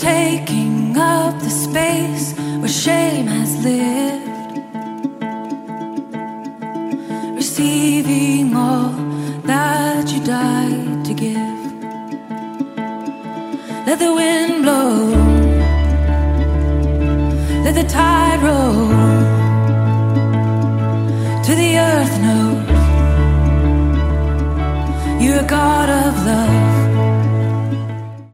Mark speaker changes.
Speaker 1: taking up the space where shame has lived, receiving all that you died to give. Let the wind blow, let the tide roll, to the earth knows you're a god of love.